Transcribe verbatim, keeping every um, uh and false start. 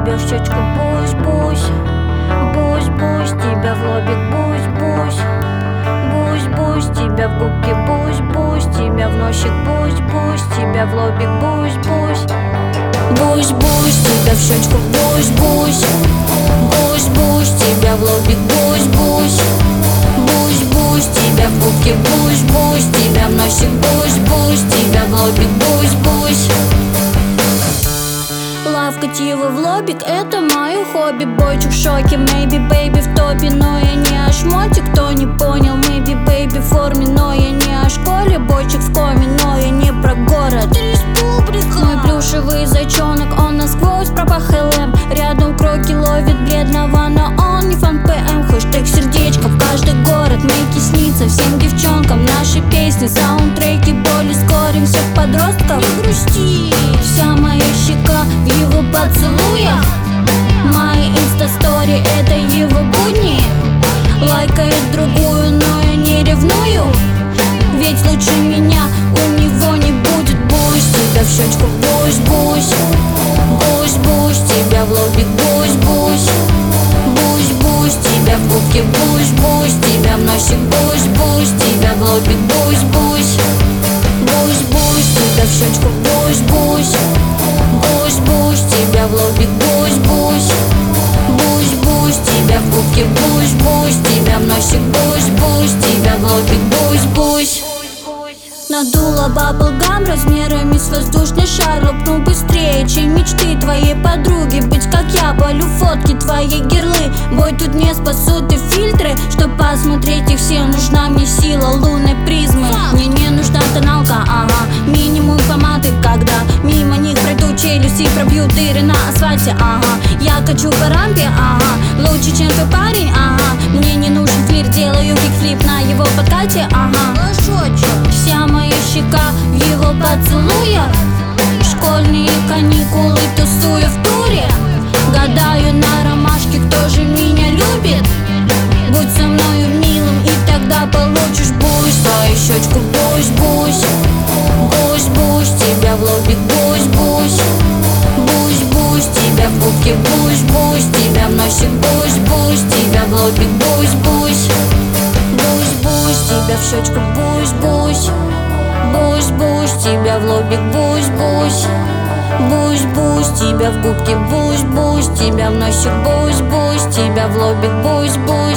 тебя в щечку бусь-бусь, бусь-бусь, тебя в лобик бусь-бусь, бусь-бусь, тебя в губки бусь-бусь, тебя в носик бусь-бусь, тебя в лобик бусь-бусь, бусь-бусь, тебя в щечку бусь-бусь, бусь-бусь, тебя в лобик бусь-бусь, бусь-бусь, тебя в губки бусь-бусь, тебя в носик бусь-бусь, тебя в лобик бусь-бусь. Лавкать его в лобик — это мое хобби. Бойчик в шоке, maybe baby в топе, но я не о шмоте. Кто не понял, maybe baby в форме, но я не о школе. Бойчик в коме, но я не про город. Республика. Мой плюшевый зайчонок, он насквозь пропах эл эм. Рядом кроки ловит бледного, но он не фан пэ эм. Хэштег сердечко в каждый город, мейки снится всем девчонкам. Наши песни, саундтреки, боли скорим всех подростков. Не грусти, вся моя щека в его поцелуях. Мои инста-стори — это его будни. Лайкает другую, но я не ревную, ведь лучше меня у него не будет. Бусь, тебя в щечку бусь-бусь, бусь-бусь, тебя в лобик бусь-бусь, бусь-бусь, тебя в губки бусь-бусь, тебя в носик бусь-бусь, тебя в лобик бусь-бусь, бусь-бусь, тебя в щечку бусь-бусь, бусь-бусь, тебя в лобик бусь-бусь, бусь-бусь, тебя в губки бусь-бусь, тебя в носик бусь-бусь, тебя в лобик бусь-бусь. Надула баблгам размерами с воздушный шар. Лопну быстрее, чем мечты твоей подруги. Быть как я, полю фотки твоей герлы. Бой, тут не спасут и фильтры. Чтоб посмотреть их все, нужна мне сила лунной призмы. Мне не нужна тоналка, ага, минимум помады. Когда мимо них пройду, челюсти пробью дыры на асфальте, ага. Я качу по рампе, ага, лучше, чем твой парень, ага. Мне не нужен флир, делаю кикфлип на его подкате, ага. Вся моя щека в его поцелуях. Школьные каникулы тусую в туре. Гадаю на ромашке, кто же меня любит. Будь со мною милым, и тогда получишь бусь. Твою щечку бусь-бусь, бусь-бусь, тебя в лобик бусь-бусь, бусь-бусь, тебя в губки бусь-бусь, тебя в носик бусь-бусь, тебя в лобик бусь-бусь, бусь-бусь, тебя в щечку бусь-бусь, бусь-бусь, тебя в лобик бусь-бусь, бусь-бусь, тебя в губки бусь-бусь, тебя в носик бусь-бусь, тебя в лобик бусь-бусь.